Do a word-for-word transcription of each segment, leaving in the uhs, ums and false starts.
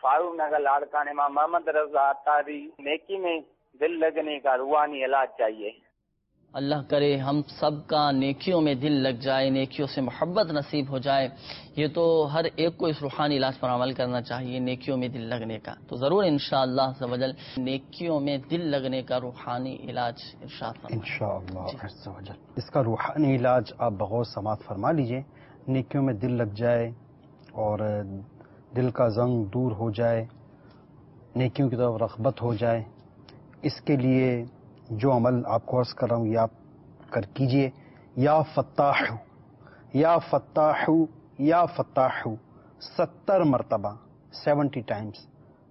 فاروق نگر لاڑکانہ ماں محمد رضا تاری نیکی میں دل لگنے کا روحانی علاج چاہیے. اللہ کرے ہم سب کا نیکیوں میں دل لگ جائے، نیکیوں سے محبت نصیب ہو جائے. یہ تو ہر ایک کو اس روحانی علاج پر عمل کرنا چاہیے، نیکیوں میں دل لگنے کا. تو ضرور انشاءاللہ عز و جل نیکیوں میں دل لگنے کا روحانی علاج ارشاد فرمائیں انشاءاللہ عز و جل. اس کا روحانی علاج آپ بغور سماعت فرما لیجئے. نیکیوں میں دل لگ جائے اور دل کا زنگ دور ہو جائے، نیکیوں کی طرف رغبت ہو جائے. اس کے لیے جو عمل آپ کو عرض کر رہا ہوں یہ آپ کر کیجئے. یا فتاح یا فتاح یا فتاح ستر مرتبہ سیونٹی ٹائمز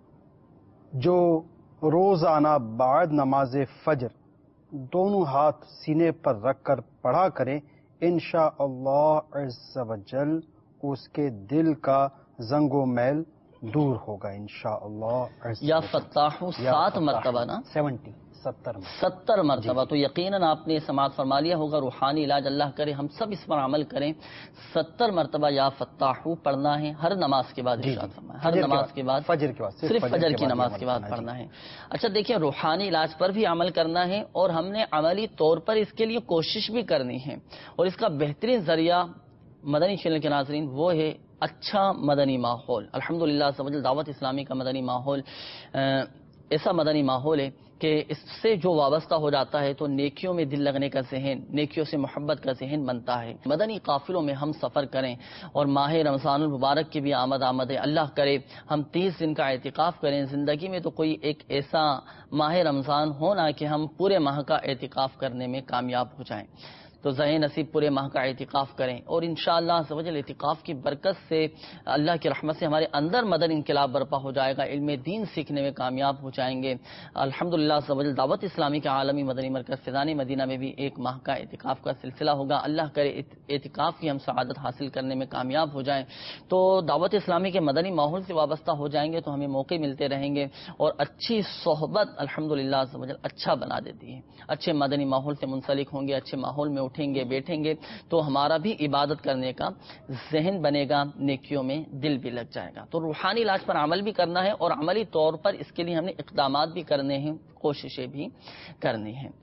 جو روزانہ بعد نماز فجر دونوں ہاتھ سینے پر رکھ کر پڑھا کریں. انشاءاللہ عز و جل اس کے دل کا زنگ و میل دور ہوگا انشاءاللہ. یا فتاح سات مرتبہ نا سیونٹی ستر ستر مرتبہ. تو یقیناً آپ نے سماعت فرما لیا ہوگا. روحانی علاج اللہ کرے ہم سب اس پر عمل کریں. ستر مرتبہ یا فتاح پڑھنا ہے ہر نماز کے بعد. ہر نماز کے بعد، فجر کے بعد، صرف فجر کی نماز کے بعد پڑھنا ہے. اچھا دیکھیں، روحانی علاج پر بھی عمل کرنا ہے اور ہم نے عملی طور پر اس کے لیے کوشش بھی کرنی ہے. اور اس کا بہترین ذریعہ مدنی چینل کے ناظرین وہ ہے اچھا مدنی ماحول. الحمدللہ سبحان دعوت اسلامی کا مدنی ماحول ایسا مدنی ماحول ہے کہ اس سے جو وابستہ ہو جاتا ہے تو نیکیوں میں دل لگنے کا ذہن، نیکیوں سے محبت کا ذہن بنتا ہے. مدنی قافلوں میں ہم سفر کریں اور ماہ رمضان المبارک کی بھی آمد آمد ہے. اللہ کرے ہم تیس دن کا اعتکاف کریں. زندگی میں تو کوئی ایک ایسا ماہ رمضان ہونا کہ ہم پورے ماہ کا اعتکاف کرنے میں کامیاب ہو جائیں. تو ذہن نصیب پورے ماہ کا اعتکاف کریں اور انشاءاللہ عز و جل اعتکاف کی برکت سے اللہ کی رحمت سے ہمارے اندر مدن انقلاب برپا ہو جائے گا. علم دین سیکھنے میں کامیاب ہو جائیں گے. الحمدللہ عز و جل دعوت اسلامی کے عالمی مدنی مرکز فیضان مدینہ میں بھی ایک ماہ کا اعتکاف کا سلسلہ ہوگا. اللہ کرے اعتکاف کی ہم سعادت حاصل کرنے میں کامیاب ہو جائیں. تو دعوت اسلامی کے مدنی ماحول سے وابستہ ہو جائیں گے تو ہمیں موقع ملتے رہیں گے اور اچھی صحبت الحمدللہ عز و جل اچھا بنا دیتی ہے. اچھے مدنی ماحول سے منسلک ہوں گے، اچھے ماحول میں اٹھیں گے، بیٹھیں گے تو ہمارا بھی عبادت کرنے کا ذہن بنے گا، نیکیوں میں دل بھی لگ جائے گا. تو روحانی علاج پر عمل بھی کرنا ہے اور عملی طور پر اس کے لیے ہم نے اقدامات بھی کرنے ہیں، کوششیں بھی کرنی ہیں.